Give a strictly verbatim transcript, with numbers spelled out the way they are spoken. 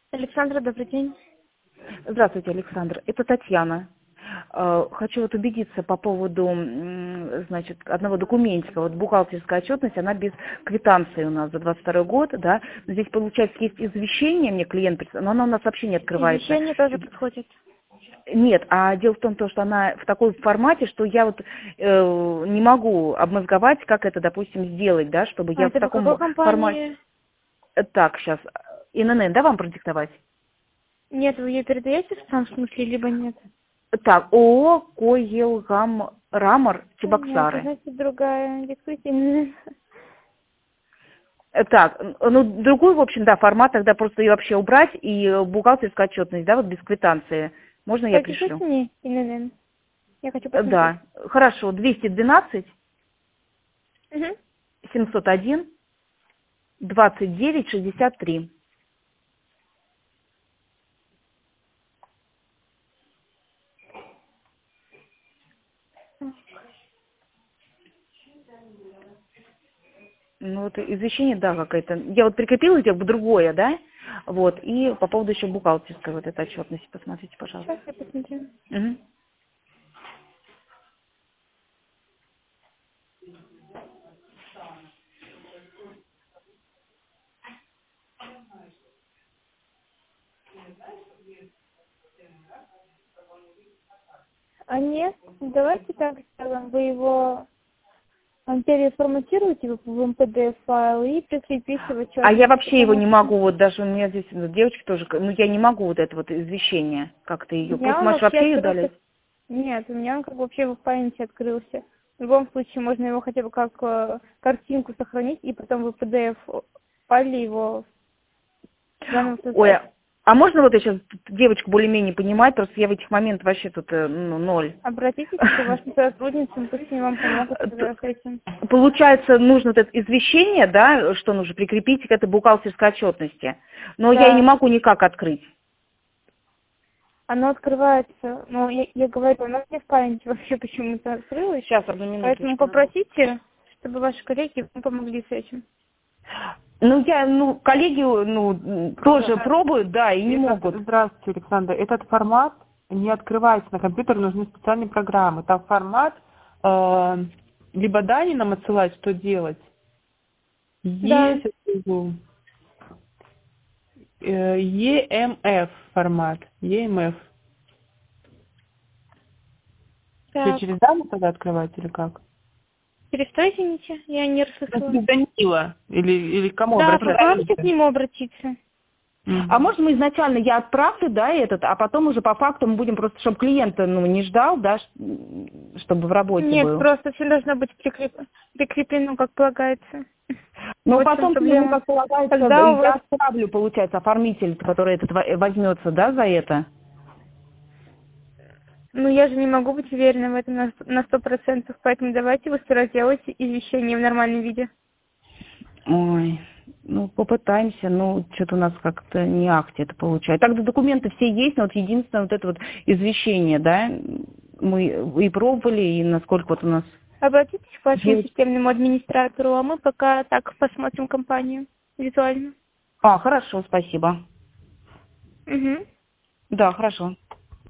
Александра, добрый день. Здравствуйте, Александр. Это Татьяна. Э, Хочу вот убедиться по поводу, м, значит, одного документика. Вот бухгалтерская отчетность, она без квитанции у нас за двадцать второй год, да. Но здесь, получается, есть извещение, мне клиент прислал, но она у нас вообще не открывается. Извещение тоже подходит. Нет, а дело в том, то, что она в такой формате, что я вот э, не могу обмозговать, как это, допустим, сделать, да, чтобы А я в это по какой таком формате... компании? Э, Так, сейчас. ИНН, да, вам продиктовать? Нет, вы ее передаете в том смысле, либо нет? Так, ООО Коелгам Рамор Нет, это Чебоксары. значит другая. Диктуйте. Э, Так, ну, другой, в общем, да, формат, тогда просто ее вообще убрать, и э, бухгалтерская отчетность, да, вот без квитанции. Можно я пришлю? Продиктуйте мне ИНН. Я хочу Э, посмотреть. Да, хорошо, двести двенадцать Угу. семьсот один двадцать девять шестьдесят три. Ну, вот извещение, да, какое-то. Я вот прикрепила это в другое, да, вот, и по поводу еще бухгалтерской вот этой отчетности, посмотрите, пожалуйста. Сейчас я посмотрю. Мгм. А нет, давайте так сделаем. Вы его а, переформатируете его в эм пэ дэ эф файл и прикрепите в А я отчетность, вообще его потому не что могу, вот даже у меня здесь ну, девочки тоже, ну я не могу вот это вот извещение как-то у ее. меня Просто он можешь вообще вообще ее открылся. удалить? Нет, у меня он как бы вообще в памяти открылся. В любом случае можно его хотя бы как э, картинку сохранить и потом в пи ди эф файле его заново Ой, создать. а а можно вот я сейчас девочку более-менее понимать, просто я в этих моментах вообще тут э, ну, ноль. Обратитесь к вашим сотрудницам, пусть они вам помогут Т- с этим. Получается, нужно вот это извещение, да, что нужно прикрепить к этой бухгалтерской отчетности. Но я и не Да, могу никак открыть. оно открывается, но я, я говорю, оно не в памяти вообще почему-то открылось. Сейчас, одну Поэтому минуточку. попросите, чтобы ваши коллеги вам помогли с этим. Ну, я, ну, коллеги, ну, тоже пробуют, да, и не Этот- могут. Здравствуйте, Александр. Этот формат не открывается на компьютер, нужны специальные программы. Там формат, э, либо Дани нам отсылать, что делать. Да. Есть э, и эм эф формат. и эм эф. Что, Так, через Дани тогда открывать или как? перестой, извините, я не Ну, расслышала. через Данила. Или, или к кому Да, вы обращаться? можете к нему обратиться. Мгм. А может мы изначально я отправлю, да, этот, а потом уже по факту мы будем просто, чтобы клиент, ну, не ждал, да, ш- чтобы в работе Нет, был. просто все должно быть прикреп- прикреплено, как полагается. Но Вот в чем потом к нему, проблема. как полагается, Тогда у вас, я отправлю, получается, оформитель, который этот во- возьмется, да, за это. ну я же не могу быть уверена в этом на сто на сто процентов, поэтому давайте вы сразу сделайте извещение в нормальном виде. Ой, ну, попытаемся, но что-то у нас как-то не ахти это получается. Так-то документы все есть, но вот единственное вот это вот извещение, да, мы и пробовали, и насколько вот у нас... Обратитесь к вашему девочки- системному администратору, а мы пока так посмотрим компанию визуально. А, хорошо, спасибо. Угу. Да, хорошо.